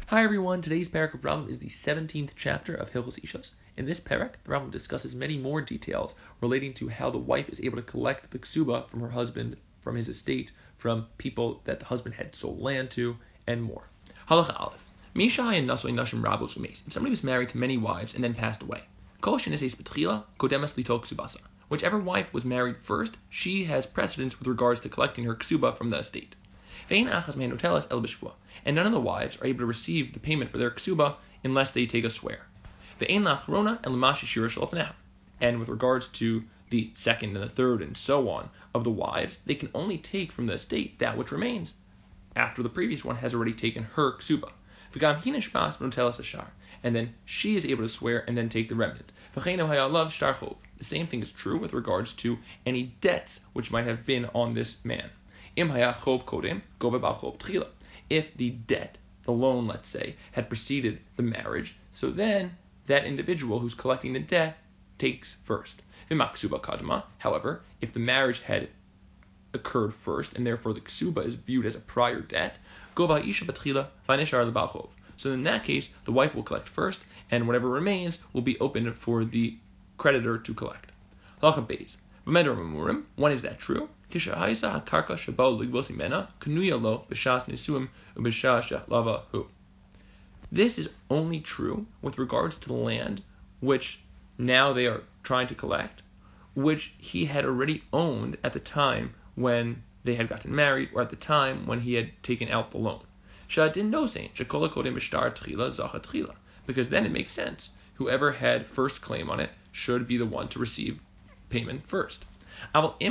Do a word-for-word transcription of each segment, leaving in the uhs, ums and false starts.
Hi everyone, today's parak of Rambam is the seventeenth chapter of Hilchos Ishos. In this parak, the Rambam discusses many more details relating to how the wife is able to collect the ksuba from her husband, from his estate, from people that the husband had sold land to, and more. Halacha Aleph. Misha hayin nasoi nashim rabos umeis. If somebody was married to many wives and then passed away, kol sheneses betchila kodemas lito ksubasa. Whichever wife was married first, she has precedence with regards to collecting her ksuba from the estate. And none of the wives are able to receive the payment for their ksuba unless they take a swear. And with regards to the second and the third and so on of the wives, they can only take from the estate that which remains after the previous one has already taken her ksuba. And then she is able to swear and then take the remnant. The same thing is true with regards to any debts which might have been on this man. If the debt, the loan, let's say, had preceded the marriage, so then that individual who's collecting the debt takes first. However, if the marriage had occurred first, and therefore the ksuba is viewed as a prior debt, so in that case, the wife will collect first, and whatever remains will be open for the creditor to collect. When is that true? This is only true with regards to the land which now they are trying to collect, which he had already owned at the time when they had gotten married, or at the time when he had taken out the loan. Because then it makes sense. Whoever had first claim on it should be the one to receive payment first. However, if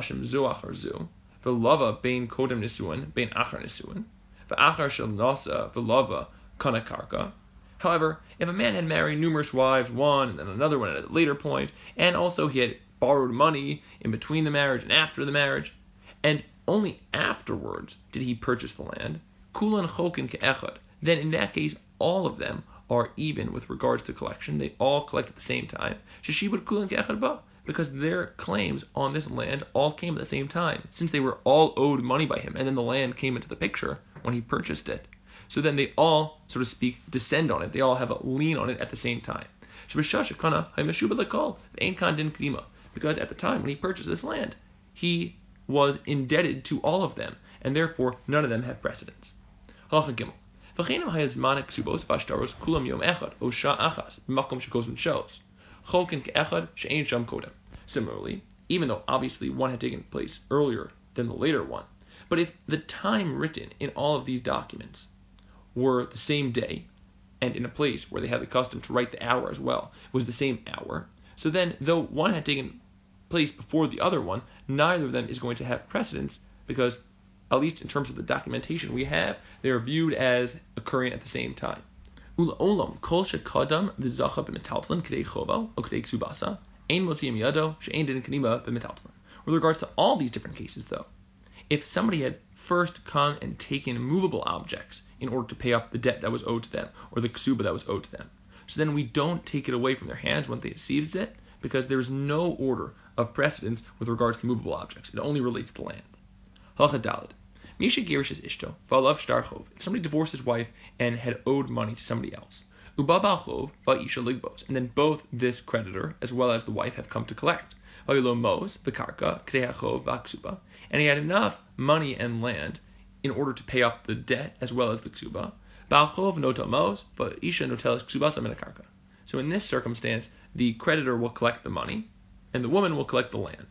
a man had married numerous wives, one and then another one at a later point, and also he had borrowed money in between the marriage and after the marriage, and only afterwards did he purchase the land, then in that case all of them are even with regards to collection. They all collect at the same time. Because their claims on this land all came at the same time, since they were all owed money by him, and then the land came into the picture when he purchased it. So then they all, so to speak, descend on it. They all have a lien on it at the same time. Because at the time when he purchased this land, he was indebted to all of them, and therefore none of them have precedence. Similarly, even though obviously one had taken place earlier than the later one, but if the time written in all of these documents were the same day, and in a place where they had the custom to write the hour as well, was the same hour, so then though one had taken place before the other one, neither of them is going to have precedence, because at least in terms of the documentation we have, they are viewed as occurring at the same time. With regards to all these different cases, though, if somebody had first come and taken movable objects in order to pay up the debt that was owed to them, or the ksuba that was owed to them, so then we don't take it away from their hands when they received it, because there is no order of precedence with regards to movable objects. It only relates to land. Halacha Daled. If somebody divorced his wife and had owed money to somebody else, and then both this creditor as well as the wife have come to collect, and he had enough money and land in order to pay up the debt as well as the ksuba, so in this circumstance, the creditor will collect the money, and the woman will collect the land.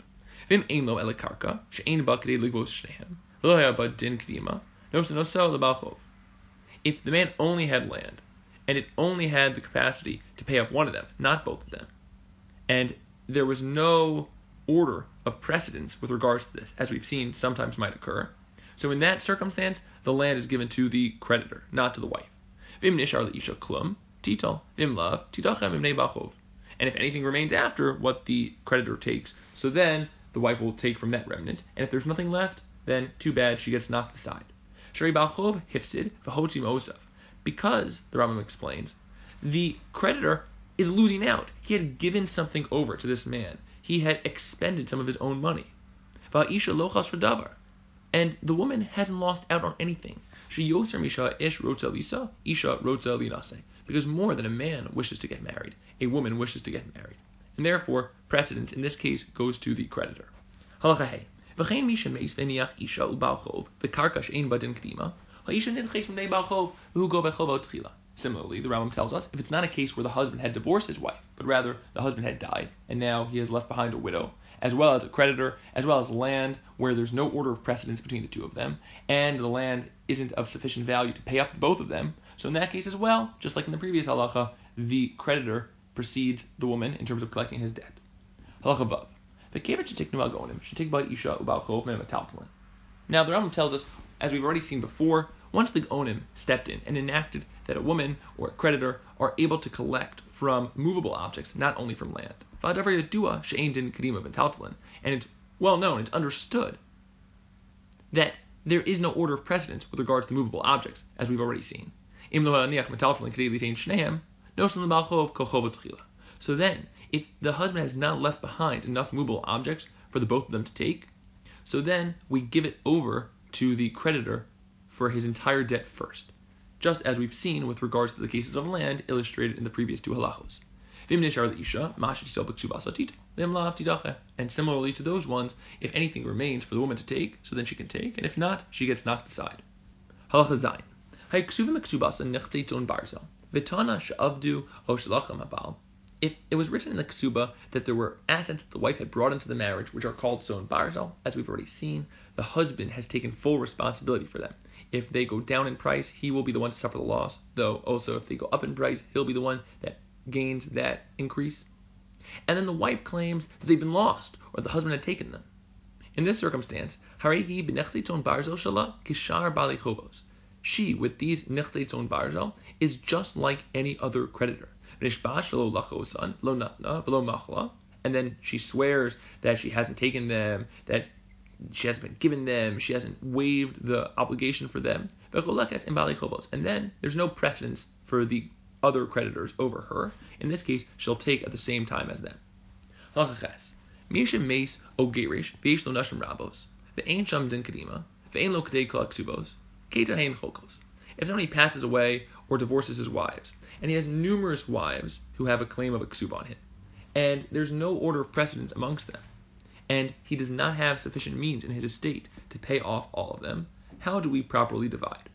If the man only had land, and it only had the capacity to pay up one of them, not both of them, and there was no order of precedence with regards to this, as we've seen sometimes might occur, so in that circumstance, the land is given to the creditor, not to the wife. And if anything remains after what the creditor takes, so then the wife will take from that remnant, and if there's nothing left, then too bad, she gets knocked aside. Because, the Rambam explains, the creditor is losing out. He had given something over to this man. He had expended some of his own money. And the woman hasn't lost out on anything. She yoser misha ish rotza lisa, isha rotza linase. Because more than a man wishes to get married, a woman wishes to get married. And therefore, precedence in this case goes to the creditor. Halacha hey. V'chein misha meis v'niach isha ubal chov, v'karka she'ein badin k'dima, ha'isha nidches m'nei bal chov, v'hu go b'chovot tchila. Similarly, the Rambam tells us, if it's not a case where the husband had divorced his wife, but rather the husband had died, and now he has left behind a widow, as well as a creditor, as well as land where there's no order of precedence between the two of them, and the land isn't of sufficient value to pay up both of them, so in that case as well, just like in the previous halacha, the creditor precedes the woman in terms of collecting his debt. Halacha vav. The kevet should take nual gonim, should take by isha ubal chov men metaltalin. Now the Rambam tells us, as we've already seen before, once the Onim stepped in and enacted that a woman or a creditor are able to collect from movable objects, not only from land. And it's well known, it's understood that there is no order of precedence with regards to movable objects, as we've already seen. So then, if the husband has not left behind enough movable objects for the both of them to take, so then we give it over to the creditor for his entire debt first, just as we've seen with regards to the cases of land illustrated in the previous two halachos. And similarly to those ones, if anything remains for the woman to take, so then she can take, and if not, she gets knocked aside. Halacha zayin. If it was written in the ksuba that there were assets that the wife had brought into the marriage, which are called son barzel, as we've already seen, the husband has taken full responsibility for them. If they go down in price, he will be the one to suffer the loss, though also if they go up in price, he'll be the one that gains that increase. And then the wife claims that they've been lost, or the husband had taken them. In this circumstance, harehi b'nechliton barzel shala kishar bali chovos. She, with these nechliton barzel, is just like any other creditor. And then she swears that she hasn't taken them, that she hasn't been given them, she hasn't waived the obligation for them. And then there's no precedence for the other creditors over her. In this case, she'll take at the same time as them. If somebody passes away or divorces his wives, and he has numerous wives who have a claim of a ksuba on him, and there's no order of precedence amongst them, and he does not have sufficient means in his estate to pay off all of them, how do we properly divide?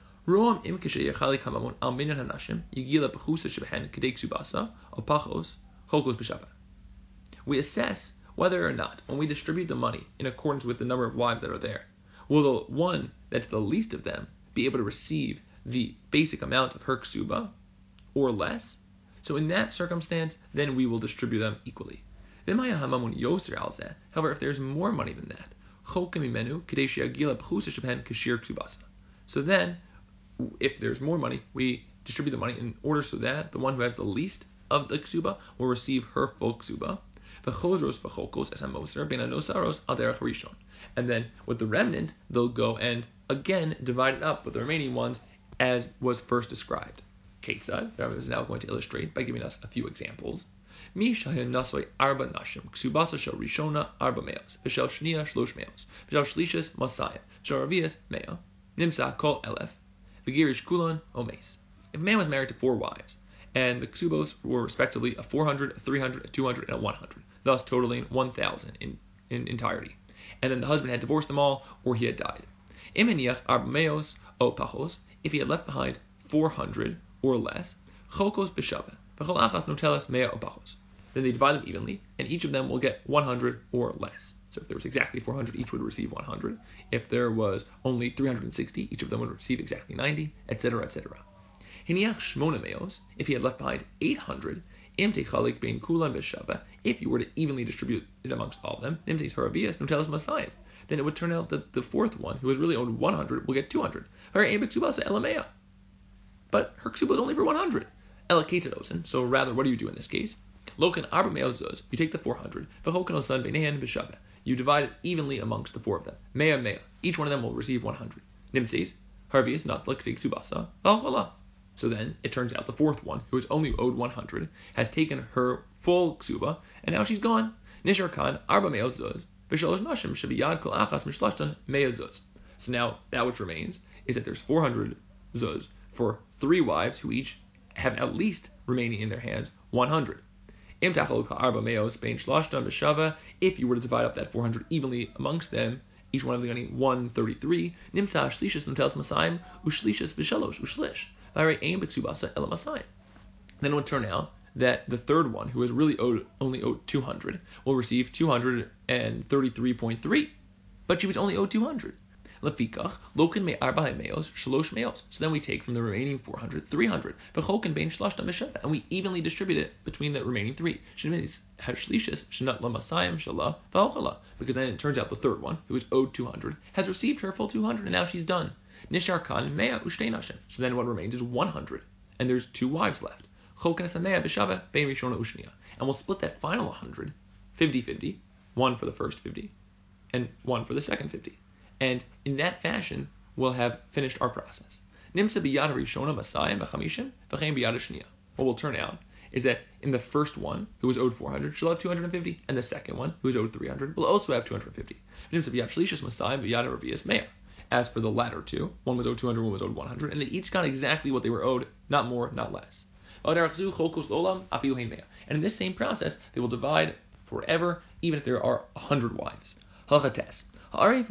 We assess whether or not, when we distribute the money in accordance with the number of wives that are there, will the one that's the least of them be able to receive the basic amount of her ksuba or less? So in that circumstance, then we will distribute them equally. However, if there's more money than that, so then, if there's more money, we distribute the money in order so that the one who has the least of the ksuba will receive her full ksuba. And then with the remnant, they'll go and again divide it up with the remaining ones as was first described. Ketzad, the Rebbe is now going to illustrate by giving us a few examples. Mi shayan nasoi arba nashim, ksubasa shel rishona arba meos, v'shel shnia shlosh meos, v'shel shlishis masayim, v'shel ravias meo, nimsa kol elef, v'girish kulon omes. If a man was married to four wives, and the ksubos were respectively a four hundred, a three hundred, a two hundred, and a one hundred, thus totaling one thousand in, in entirety, and then the husband had divorced them all, or he had died. Imeniach arba meos o pachos, if he had left behind four hundred or less, chokos b'shaveh, v'chol achas notelas mea o pachos. Then they divide them evenly, and each of them will get one hundred or less. So if there was exactly four hundred, each would receive one hundred. If there was only three hundred sixty, each of them would receive exactly ninety, et cetera, et cetera. Hiniach shmona meos, if he had left behind eight hundred, im techalik bein kulan b'shaveh, if you were to evenly distribute it amongst all of them, im teis haravias notelas masayim, then it would turn out that the fourth one, who has really owed one hundred, will get two hundred. But her ksuba is only for one hundred. So rather, what do you do in this case? Lokan arba meozos, you take the four hundred, v'chokanosan b'nehan b'shaveh, you divide it evenly amongst the four of them. Mea mea, each one of them will receive one hundred. Nimtzes, harvius not l'ktei ksubasa, v'chola. So then, it turns out the fourth one, who has only owed one hundred, has taken her full ksuba, and now she's gone. Nishar kan arba meozos, v'shalosh nashim shebiyad kol achas mishlashtan meozos. So now, that which remains is that there's four hundred zuz for three wives who each have at least remaining in their hands one hundred. If you were to divide up that four hundred evenly amongst them, each one of them getting one hundred thirty-three, nimsa shlishas nutels masayim ushlishas v'shalosh ushlish. Then it would turn out that the third one, who is really owed, only owed two hundred, will receive two hundred thirty-three point three, but she was only owed two hundred. Lefikach, loken me arba meos, shalosh meos. So then we take from the remaining four hundred, three hundred, v'choken bein shlashta mesheva, and we evenly distribute it between the remaining three. Shemidis hashlishis shenat lamasayim shala v'ochala, because then it turns out the third one, who is owed two hundred, has received her full two hundred, and now she's done. Nishar kan mea ushtein hashem. So then what remains is one hundred, and there's two wives left. Choken esamea b'shava bein rishona ushnia, and we'll split that final one hundred, fifty-fifty, one for the first fifty, and one for the second fifty. And in that fashion, we'll have finished our process. Nimsa biyad harishona masayim v'chamishim v'chein biyad hashniya. What will turn out is that in the first one, who was owed four hundred, she'll have two hundred fifty, and the second one, who is owed three hundred, will also have two hundred fifty. Nimsa biyad shlishas masayim v'yad haravias mea. As for the latter two, one was owed two hundred, one was owed one hundred, and they each got exactly what they were owed, not more, not less. And in this same process, they will divide forever, even if there are a hundred wives. Halacha tes. If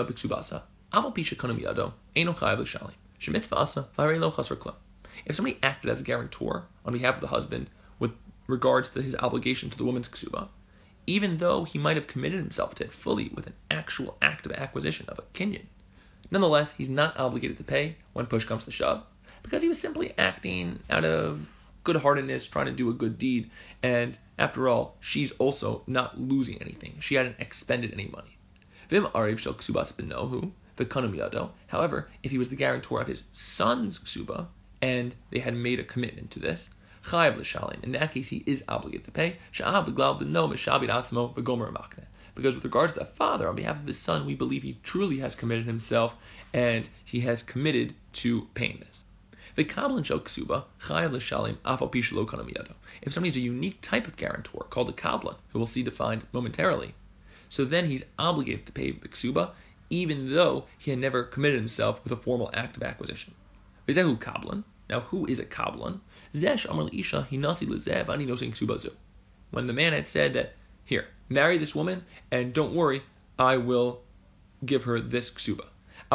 somebody acted as a guarantor on behalf of the husband with regards to his obligation to the woman's ksuba, even though he might have committed himself to it fully with an actual act of acquisition of a kinyan, nonetheless, he's not obligated to pay when push comes to shove, because he was simply acting out of good-heartedness, trying to do a good deed, and after all, she's also not losing anything. She hadn't expended any money. However, if he was the guarantor of his son's ksuba, and they had made a commitment to this, in that case he is obligated to pay, because with regards to the father, on behalf of his son, we believe he truly has committed himself, and he has committed to paying this. If somebody is a unique type of guarantor, called a kablan, who we'll see defined momentarily, so then he's obligated to pay the ksuba, even though he had never committed himself with a formal act of acquisition. V'zehu kablan. Now, who is a kablan? When the man had said that, here, marry this woman, and don't worry, I will give her this ksuba.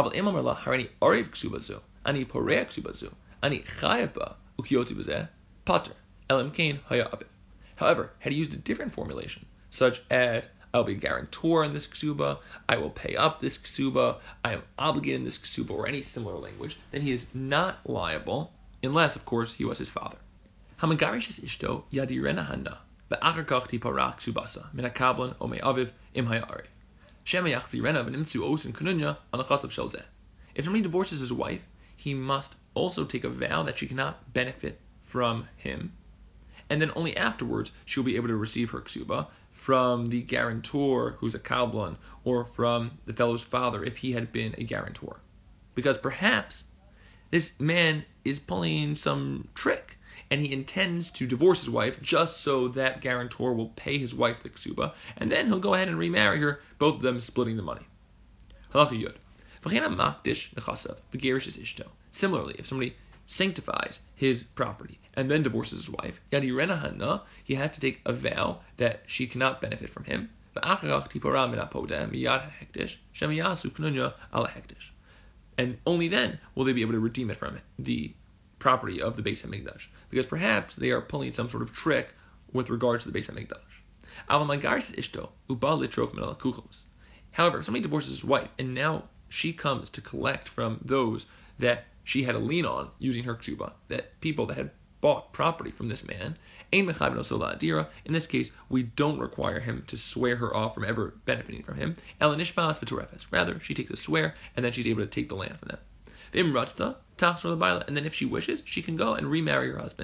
However, had he used a different formulation, such as, I'll be a guarantor in this ksuba, I will pay up this ksuba, I am obligated in this ksuba, or any similar language, then he is not liable, unless, of course, he was his father. Hamagarish is ishto yadirena hana, ve'achar kach tipara ksubasa, min hakablan o me'aviv im hayari. Shema yachzirena v'nimtzu osin kununya on a chasav shel zeh. If somebody divorces his wife, he must also take a vow that she cannot benefit from him, and then only afterwards she will be able to receive her ksuba from the guarantor who's a kablan, or from the fellow's father if he had been a guarantor. Because perhaps this man is pulling some trick, and he intends to divorce his wife just so that guarantor will pay his wife the ksuba, and then he'll go ahead and remarry her, both of them splitting the money. Halacha yud. Similarly, if somebody sanctifies his property and then divorces his wife, he has to take a vow that she cannot benefit from him. And only then will they be able to redeem it from the property of the Beis HaMikdash, because perhaps they are pulling some sort of trick with regards to the Beis HaMikdash. However, if somebody divorces his wife and now she comes to collect from those that she had a lien on using her ksuba, that people that had bought property from this man, in this case, we don't require him to swear her off from ever benefiting from him. Rather, she takes a swear, and then she's able to take the land from them. And then if she wishes, she can go and remarry her husband.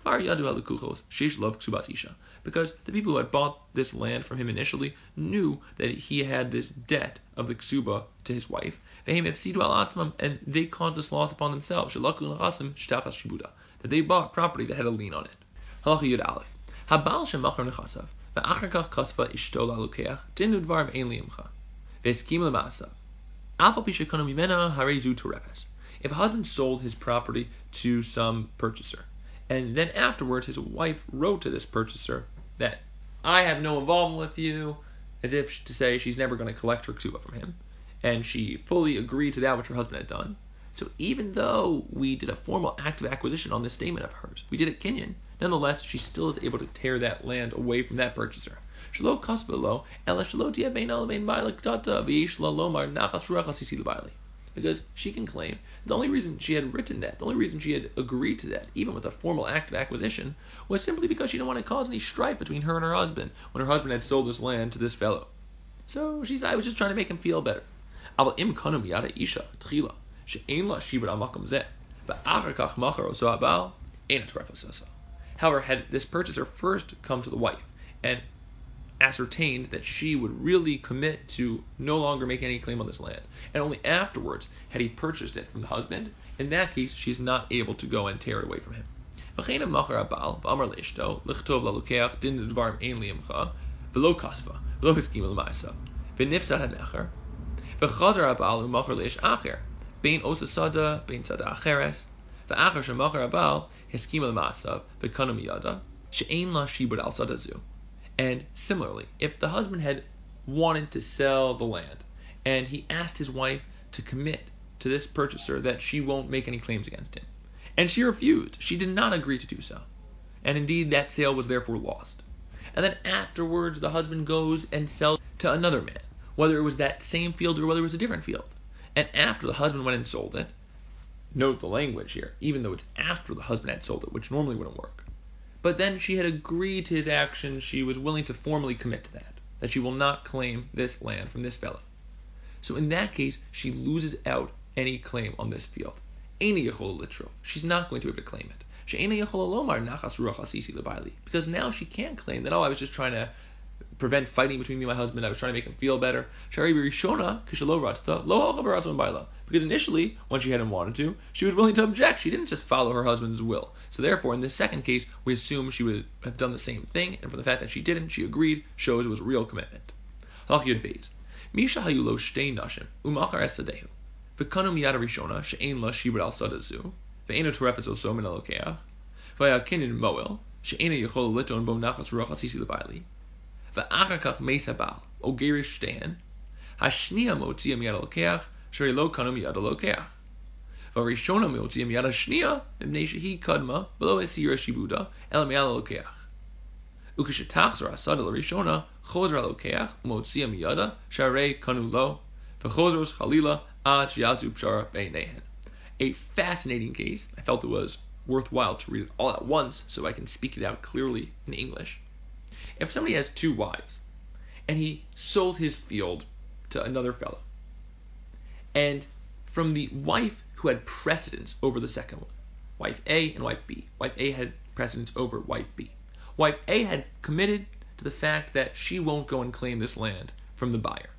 Because the people who had bought this land from him initially knew that he had this debt of the ksuba to his wife, and they caused this loss upon themselves, that they bought property that had a lien on it. Halacha Yud Aleph. Habal shemachar nechasav, ve'achar kach kasva ishto la'lokeach, dinu dvar ve'en li'imcha, ve'eskim le'ma'asav. Afal pi shekanu mimena harei zu terefes. If a husband sold his property to some purchaser, and then afterwards his wife wrote to this purchaser that I have no involvement with you, as if to say she's never going to collect her ksuba from him, and she fully agreed to that which her husband had done. So even though we did a formal act of acquisition on this statement of hers, we did it kinyan, nonetheless she still is able to tear that land away from that purchaser. Shelo kasvelo ela shelo tia bein ala bein ba'alek data v'yesh la lomar nachas ruach hasisi l'ba'ali. Because she can claim the only reason she had written that, the only reason she had agreed to that, even with a formal act of acquisition, was simply because she didn't want to cause any strife between her and her husband when her husband had sold this land to this fellow. So she said, I was just trying to make him feel better. Aval im kanu miyada isha tchila she'ein la shibud al makom zeh va'achar kach machar oso habal ein atrefas oso. However, had this purchaser first come to the wife and ascertained that she would really commit to no longer make any claim on this land, and only afterwards had he purchased it from the husband, in that case she's not able to go and tear it away from him. And similarly, if the husband had wanted to sell the land and he asked his wife to commit to this purchaser that she won't make any claims against him, and she refused, she did not agree to do so, and indeed that sale was therefore lost. And then afterwards the husband goes and sells to another man, whether it was that same field or whether it was a different field. And after the husband went and sold it, note the language here, even though it's after the husband had sold it, which normally wouldn't work. But then she had agreed to his action, she was willing to formally commit to that, that she will not claim this land from this fellow. So in that case, she loses out any claim on this field. She's not going to be able to claim it. Because now she can't claim that, oh, I was just trying to prevent fighting between me and my husband, I was trying to make him feel better. Because initially, when she hadn't wanted to, she was willing to object. She didn't just follow her husband's will. So therefore, in this second case, we assume she would have done the same thing, and for the fact that she didn't, she agreed, shows it was real commitment. ואחר כך מייס הבעל, או גירש שתיהן, השנייה מוציאה מיד הלוקח, אשר לא קנו מיד הלוקח. והראשונה מוציאה מיד השנייה, מפני שהיא קדמה, ולא הסירה שיבודה, אלא מיד הלוקח. וכשתחזור הסדה לראשונה, חוזר הלוקח, ומוציאה מידה, שהרי קנו לו, וחוזר חלילה, עד שיעשו פשרה ביניהן. A fascinating case. I felt it was worthwhile to read it all at once, so I can speak it out clearly in English. If somebody has two wives, and he sold his field to another fellow, and from the wife who had precedence over the second one, wife A and wife B, wife A had precedence over wife B. Wife A had committed to the fact that she won't go and claim this land from the buyer.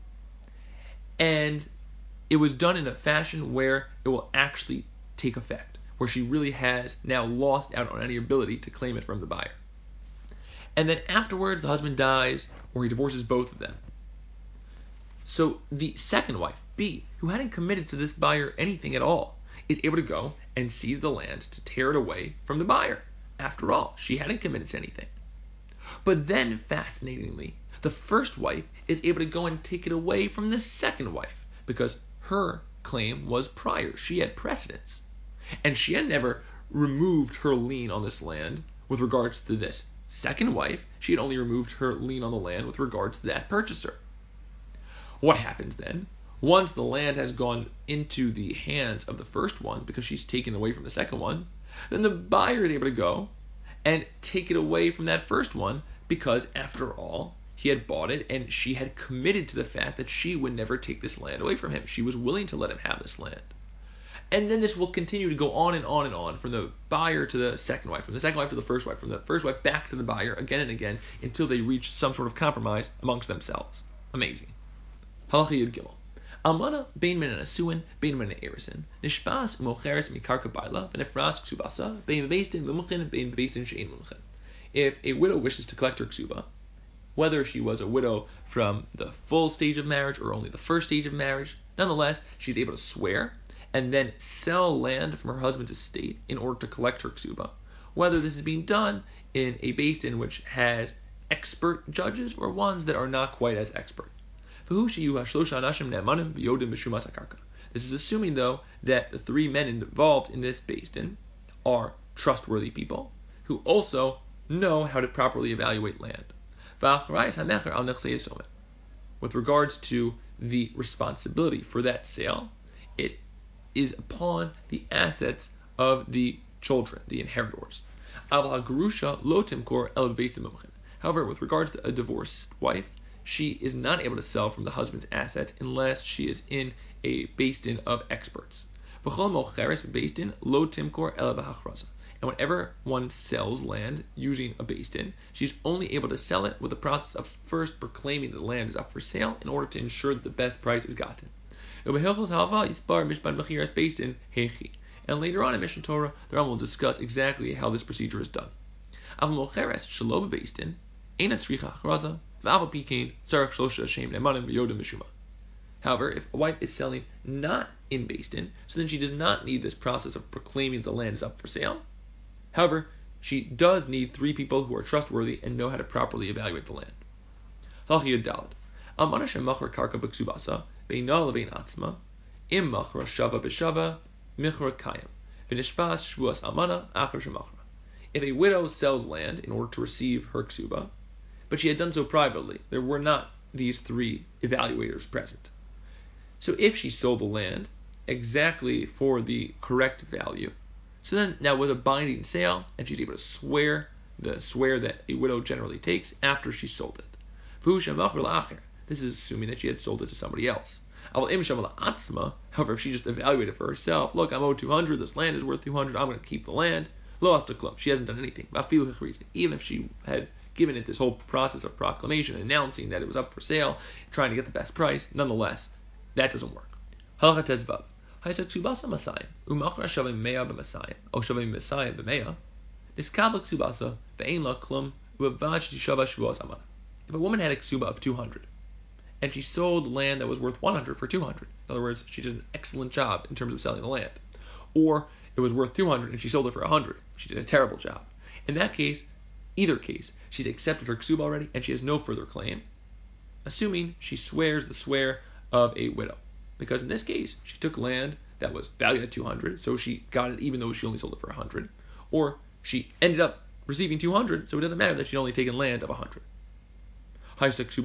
And it was done in a fashion where it will actually take effect, where she really has now lost out on any ability to claim it from the buyer. And then afterwards, the husband dies, or he divorces both of them. So the second wife, B, who hadn't committed to this buyer anything at all, is able to go and seize the land to tear it away from the buyer. After all, she hadn't committed to anything. But then, fascinatingly, the first wife is able to go and take it away from the second wife, because her claim was prior. She had precedence. And she had never removed her lien on this land with regards to this second wife. She had only removed her lien on the land with regards to that purchaser. What happens then? Once the land has gone into the hands of the first one, because she's taken away from the second one, then the buyer is able to go and take it away from that first one, because after all, he had bought it and she had committed to the fact that she would never take this land away from him. She was willing to let him have this land. And then this will continue to go on and on and on, from the buyer to the second wife, from the second wife to the first wife, from the first wife back to the buyer, again and again, until they reach some sort of compromise amongst themselves. Amazing. Halacha Yud Gimel. Almana bein min anasuin bein min erisin nishbas umocheres mikarka baila v'nefras ksubasa bein beistin mumchin bein beistin she'ein mumchin. If a widow wishes to collect her ksuba, whether she was a widow from the full stage of marriage or only the first stage of marriage, nonetheless, she's able to swear, and then sell land from her husband's estate in order to collect her ksuba, whether this is being done in a beis din which has expert judges or ones that are not quite as expert. This is assuming, though, that the three men involved in this beis din are trustworthy people who also know how to properly evaluate land. With regards to the responsibility for that sale, it is upon the assets of the children, the inheritors. However, with regards to a divorced wife, she is not able to sell from the husband's assets unless she is in a beis din of experts. And whenever one sells land using a beis din, she's only able to sell it with the process of first proclaiming that the land is up for sale in order to ensure that the best price is gotten. And later on in Mishnah Torah, the Rambam will discuss exactly how this procedure is done. However, if a wife is selling not in beis din, so then she does not need this process of proclaiming the land is up for sale. However, she does need three people who are trustworthy and know how to properly evaluate the land. If a widow sells land in order to receive her ksuba, but she had done so privately, there were not these three evaluators present. So if she sold the land exactly for the correct value, so then that was a binding sale, and she's able to swear the swear that a widow generally takes after she sold it. This is assuming that she had sold it to somebody else. However, if she just evaluated for herself, look, I'm owed two hundred, this land is worth two hundred, I'm going to keep the land. She hasn't done anything. Even if she had given it this whole process of proclamation, announcing that it was up for sale, trying to get the best price, nonetheless, that doesn't work. Halacha tezvav. Haisa masayim u'machra shavim meya b'masayim o shavim masayim b'meya niskabel ksubasa ve'ein la klum u'avad shishava shvuos amana. If a woman had a ksuba of two hundred and she sold land that was worth one hundred for two hundred, in other words, she did an excellent job in terms of selling the land, or it was worth two hundred and she sold it for one hundred, she did a terrible job. In that case, either case, she's accepted her ksuba already and she has no further claim, assuming she swears the swear of a widow. Because in this case, she took land that was valued at two hundred, so she got it even though she only sold it for one hundred. Or she ended up receiving two hundred, so it doesn't matter that she'd only taken land of one hundred. However, if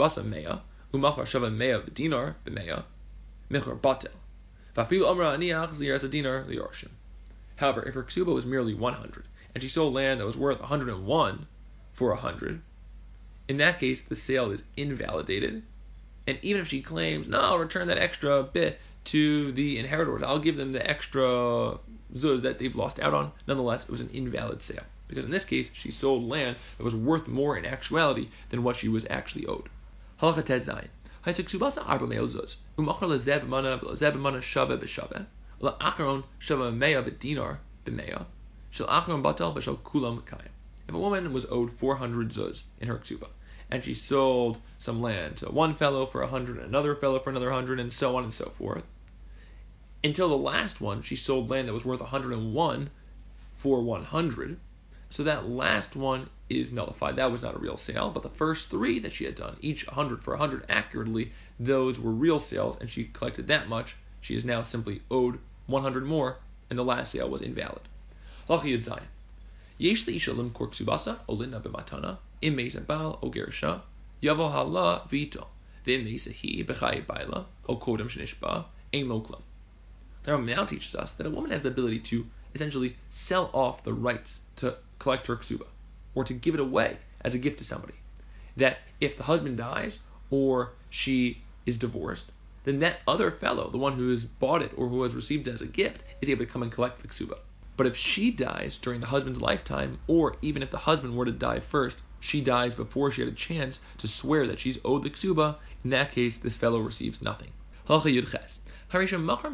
her ksuba was merely one hundred, and she sold land that was worth one hundred one for one hundred, in that case, the sale is invalidated. And even if she claims, no, I'll return that extra bit to the inheritors, I'll give them the extra zuz that they've lost out on, nonetheless, it was an invalid sale. Because in this case, she sold land that was worth more in actuality than what she was actually owed. Halacha Tes Zayin. Ha'isek arba meo zuz. U'machar lezeb mana v'lezeb mana shave b'shave. U'la'acharon shave meya b'dinar b'meya. Shel acharon batal v'shel kulam kayim. If a woman was owed four hundred zuz in her ksuba, and she sold some land to one fellow for a hundred, another fellow for another hundred, and so on and so forth, until the last one, she sold land that was worth one hundred one for one hundred. So that last one is nullified. That was not a real sale, but the first three that she had done, each one hundred for one hundred accurately, those were real sales, and she collected that much. She is now simply owed one hundred more, and the last sale was invalid. Halacha Yud Zayin. Yesh leisha limkor ksubasa olina b'matana im meisa bal o gerisha yavo hala vito v'im meisa hi b'chayi baila o kodem shenishba ein lo klum. The Rambam now teaches us that a woman has the ability to essentially sell off the rights to collect her ksuba, or to give it away as a gift to somebody. That if the husband dies or she is divorced, then that other fellow, the one who has bought it or who has received it as a gift, is able to come and collect the ksuba. But if she dies during the husband's lifetime, or even if the husband were to die first, she dies before she had a chance to swear that she's owed the ksuba, in that case, this fellow receives nothing. Halacha Yud Ches. If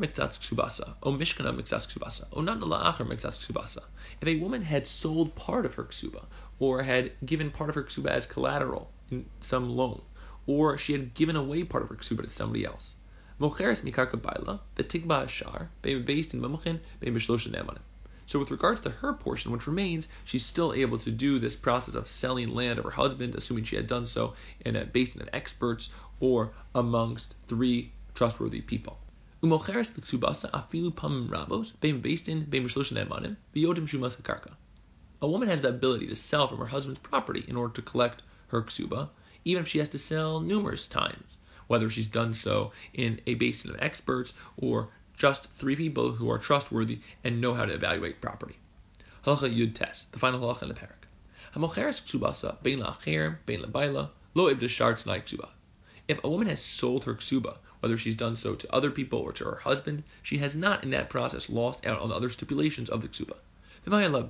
a woman had sold part of her ksuba, or had given part of her ksuba as collateral in some loan, or she had given away part of her ksuba to somebody else, Mocheres mikarka baila, v'tigba hashar, bein based in mamachin, bein b'shlosha ne'amanim. So with regards to her portion, which remains, she's still able to do this process of selling land of her husband, assuming she had done so in a, based on experts or amongst three trustworthy people. Umocheres l'ksubasa afilu pamim rabos, bein based in bein b'shlosha ne'amanim, v'yodim shumas hakarka. A woman has the ability to sell from her husband's property in order to collect her ksuba, even if she has to sell numerous times, whether she's done so in a basin of experts or just three people who are trustworthy and know how to evaluate property. Halacha Yud Tes, the final halacha in the parak. Hamocheres ksubasa bein la'acher bein la'bayla lo ibda shar t'nai ksuba. If a woman has sold her ksuba, whether she's done so to other people or to her husband, she has not in that process lost out on the other stipulations of the ksuba. And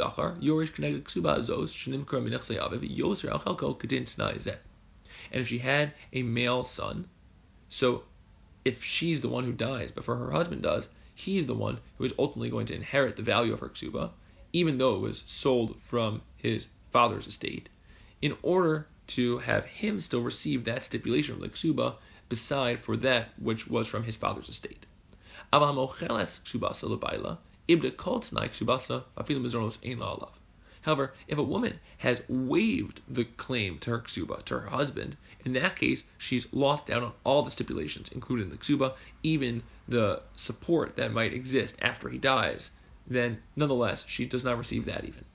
if she had a male son, so if she's the one who dies before her husband does, he's the one who is ultimately going to inherit the value of her ksuba, even though it was sold from his father's estate, in order to have him still receive that stipulation of the ksuba beside for that which was from his father's estate. However, if a woman has waived the claim to her ksuba, to her husband, in that case, she's lost out on all the stipulations, including the ksuba, even the support that might exist after he dies, then nonetheless, she does not receive that even.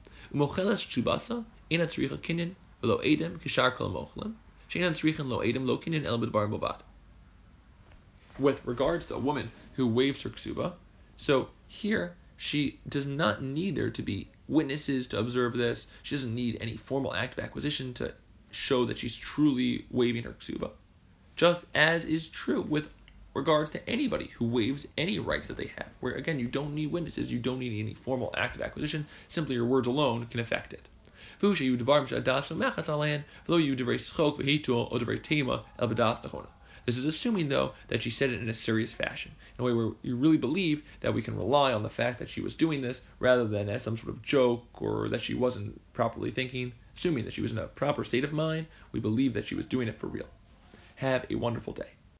With regards to a woman who waives her ksuba, so here she does not need there to be witnesses to observe this. She doesn't need any formal act of acquisition to show that she's truly waiving her ksuba. Just as is true with regards to anybody who waives any rights that they have, where again you don't need witnesses, you don't need any formal act of acquisition, simply your words alone can affect it. This is assuming, though, that she said it in a serious fashion, in a way where you really believe that we can rely on the fact that she was doing this rather than as some sort of joke or that she wasn't properly thinking. Assuming that she was in a proper state of mind, we believe that she was doing it for real. Have a wonderful day.